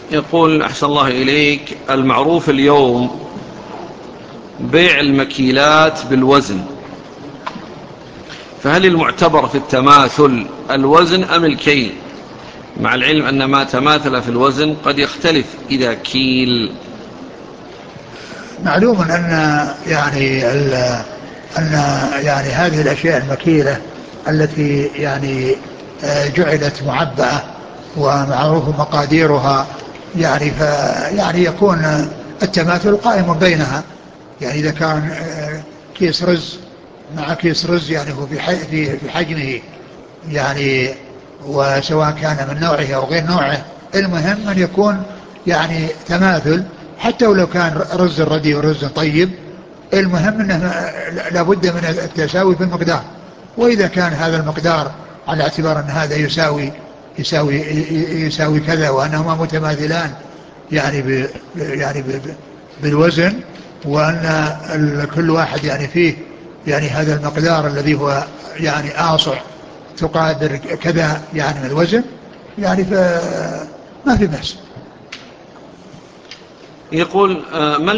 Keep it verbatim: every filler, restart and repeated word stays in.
يقول أحسن الله إليك، المعروف اليوم بيع المكيلات بالوزن، فهل المعتبر في التماثل الوزن أم الكيل، مع العلم أن ما تماثل في الوزن قد يختلف إذا كيل؟ معلوم أن يعني أن يعني هذه الأشياء المكيلة التي يعني جعلت معبأة ومعروف مقاديرها، يعني ف يعني يكون التماثل قائم بينها. يعني إذا كان كيس رز مع كيس رز يعني هو في حجمه، يعني وسواء كان من نوعه أو غير نوعه، المهم أن يكون يعني تماثل، حتى ولو كان رز ردي ورز طيب، المهم أنه لابد من التساوي في المقدار. وإذا كان هذا المقدار على اعتبار أن هذا يساوي يساوي يساوي كذا وأنهما متماثلان يعني ب يعني ب بالوزن، وأن كل واحد يعني فيه يعني هذا المقدار الذي هو يعني آصع تقادر كذا يعني من الوزن، يعني فما في بأس. يقول ما